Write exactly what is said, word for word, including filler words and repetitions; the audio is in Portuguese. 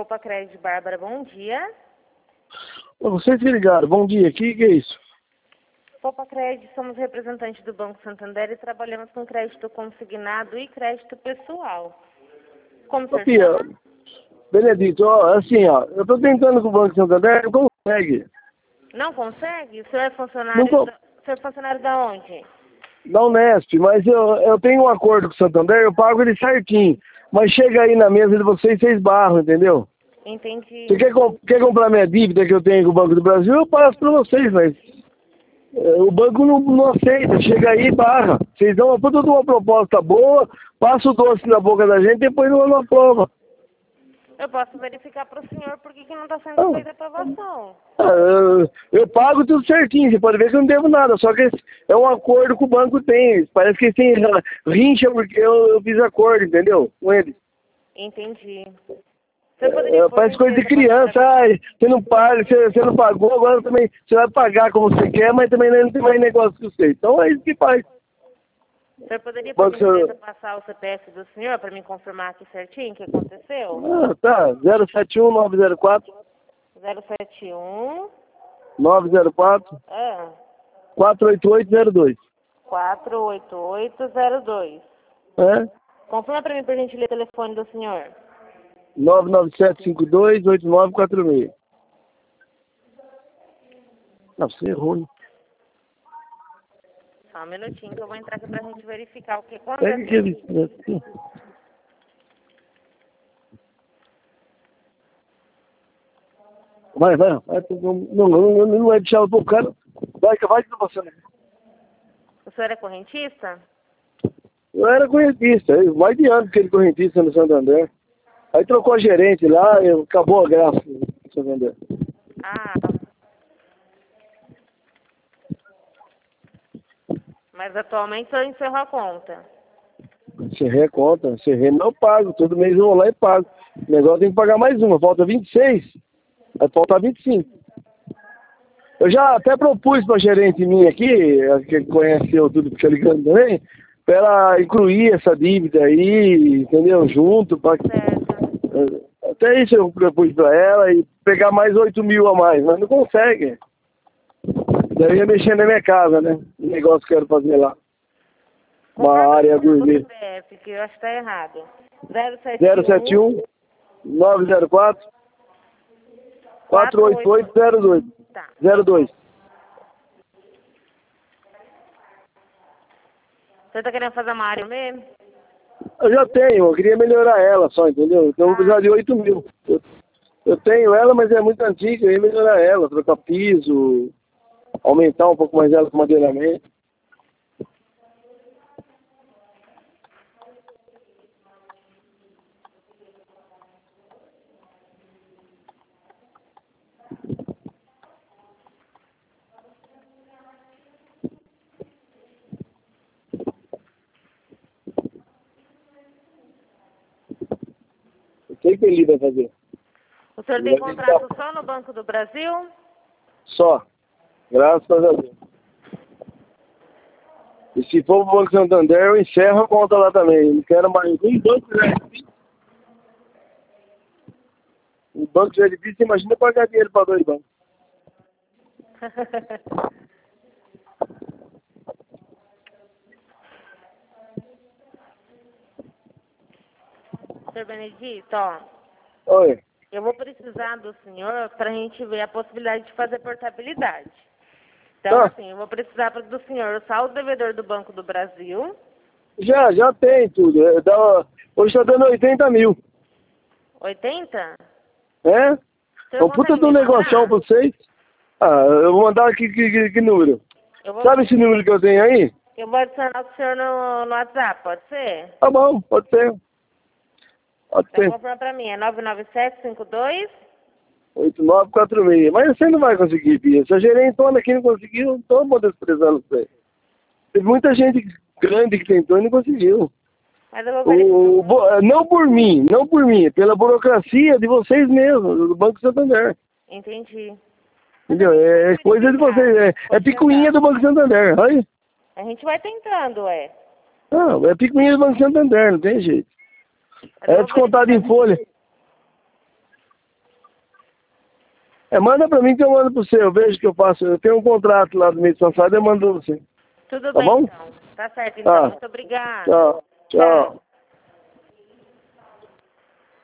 Poupa Crédito, Bárbara, bom dia. Vocês que ligaram, bom dia, o que, que é isso? Poupa Crédito, somos representantes do Banco Santander e trabalhamos com crédito consignado e crédito pessoal. Como o senhor Pia, chama? Benedito, ó, assim, ó, eu tô tentando com o Banco Santander, não consegue. Não consegue? O senhor é funcionário, Não co- da... o senhor é funcionário da onde? Da Unesp, mas eu, eu tenho um acordo com o Santander, eu pago ele certinho. Mas chega aí na mesa de vocês, vocês barram, entendeu? Entendi. Você quer, com- quer comprar minha dívida que eu tenho com o Banco do Brasil, eu passo pra vocês, mas é, o banco não, não aceita, chega aí e barra. Vocês dão uma puta de uma proposta boa, passa o doce na boca da gente, depois não, não aprova. Eu posso verificar para o senhor por que que não está sendo Ah. feita a aprovação. Ah, Eu, eu pago tudo certinho, você pode ver que eu não devo nada, só que esse é um acordo que o banco tem. Parece que eles têm rincha porque eu, eu fiz acordo, entendeu? Com eles. Entendi. Você poderia, É, por parece coisa de gentileza, passar criança, pra mim? ai, você não paga, você, você não pagou, agora também você vai pagar como você quer, mas também não tem mais negócio que você. Então é isso que faz. O senhor poderia, por Banco, gentileza, senhor... passar o C P F do senhor para me confirmar aqui certinho o que aconteceu? Ah, tá, zero sete um nove zero quatro zero sete um nove zero quatro ah, quatro oito oito zero dois. quatro oito oito zero dois. É? Confirma para mim, por gentileza, o telefone do senhor. nove nove sete cinco dois oito nove quatro seis. Não, você errou, hein? Só um minutinho que eu vou entrar aqui para a gente verificar o que Pega aconteceu. aquele... Vai, vai, vai. Não, não, não, não é deixar o cara. Vai, vai que você. O senhor é correntista? Eu era correntista, mais de ano que ele correntista no Santander. Aí trocou a gerente lá e acabou a graça no Santander. Ah. Mas atualmente o senhor encerrou a conta. Encerrei a conta, encerrei, mas eu pago. Todo mês eu vou lá e pago. O negócio tem que pagar mais uma, falta vinte e seis. Vai faltar vinte e cinco. Eu já até propus pra gerente minha aqui, que conheceu tudo que eu ligando também, pra ela incluir essa dívida aí, entendeu? Junto, pra... Certo. Até isso eu propus pra ela e pegar mais oito mil a mais, mas não consegue. Daí eu ia mexer na minha casa, né? O negócio que eu quero fazer lá. Uma área gourmet. C P F, que eu acho que tá errado. zero zero sete um nove zero quatro quatro oito oito zero dois. Tá. zero dois. Você tá querendo fazer uma área mesmo? Eu já tenho, eu queria melhorar ela só, entendeu? Então eu vou precisar de oito mil. Eu, eu tenho ela, mas é muito antiga, eu ia melhorar ela, trocar piso, aumentar um pouco mais ela com madeiramento. O que que ele vai fazer? O senhor tem contrato só no Banco do Brasil? Só. Graças a Deus. E se for pro Banco Santander, eu encerro a conta lá também. Não quero mais um banco já é difícil. Um banco já é difícil, imagina pagar dinheiro para dois bancos. Senhor Benedito, ó, Oi. eu vou precisar do senhor para a gente ver a possibilidade de fazer portabilidade. Então, Ah. assim, eu vou precisar do senhor o saldo devedor do Banco do Brasil. Já, já tem tudo. É, dá, hoje está dando oitenta mil. oitenta? É? O senhor É um puta consegue de um me negocião mandar? pra vocês. Ah, eu vou mandar aqui que, que, que número. Eu vou, Sabe esse número que eu tenho aí? eu vou adicionar o senhor no, no WhatsApp, pode ser? Tá bom, pode ser. Pode Então, ser. confirma para mim, é nove nove sete cinco dois? oito nove quatro seis. Mas você não vai conseguir, Pia. Se a gerentona aqui não conseguiu, não tô desprezando você. Teve muita gente grande que tentou e não conseguiu. Mas eu vou verificar. O, bo- não por mim, não por mim, pela burocracia de vocês mesmos, do Banco Santander. Entendi. Entendeu? É, é coisa de vocês, é, é picuinha do Banco Santander, olha. A gente vai tentando, é. Não, é picuinha do Banco Santander, não tem jeito. Mas eu É vou descontado em verificar. folha. É, manda pra mim que eu mando pro você. Eu vejo que eu faço. Eu tenho um contrato lá do mês passado, eu mando pra você. Tudo Tá bem, bom? então. Tá certo, então. Tá. Muito obrigada. Tchau. Tchau.